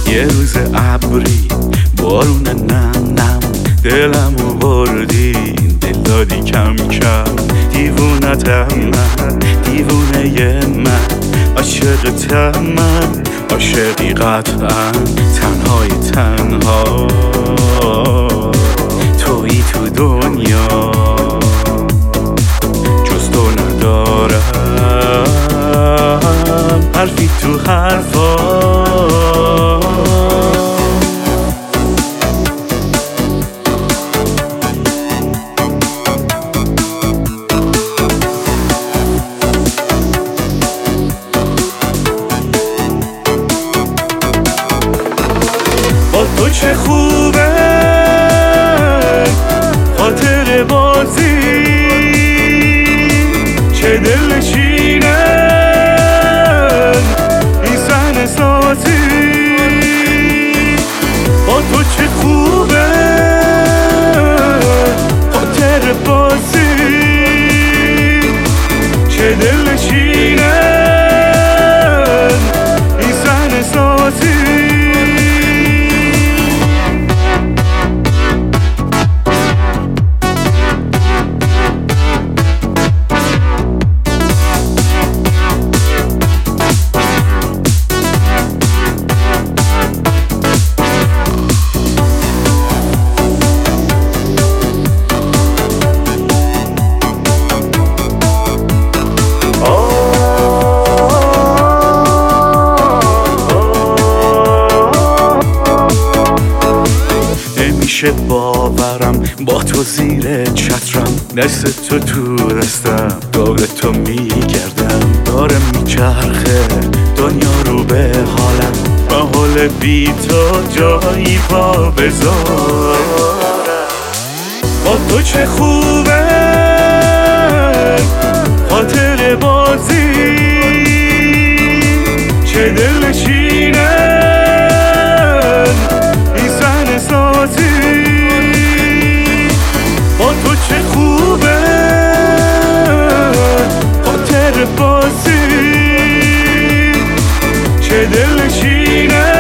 یه روز ابری بارون نم نم دلمو بردی دل دادی کم کم دیوونتم من دیوونه من عاشقتم من عاشقی قطعا تنهای تنها تویی تو دنیا جز تو ندارم حرفی تو حرفا تو چه خوبه خاطر بازی چه دلنشینه این صحنه سازی با تو چه خوبه خاطر بازی چه دلنشینه این صحنه سازی نمیشه باورم با تو زیر چترم دست تو تو دستم دور تو میگردم داره میچرخه دنیا رو به حالم با حال بی تو جایی پا بذارم با تو چه خوبه خاطر بازی چه دلنشینه با تو چه خوبه خاطر بازی چه دلنشینه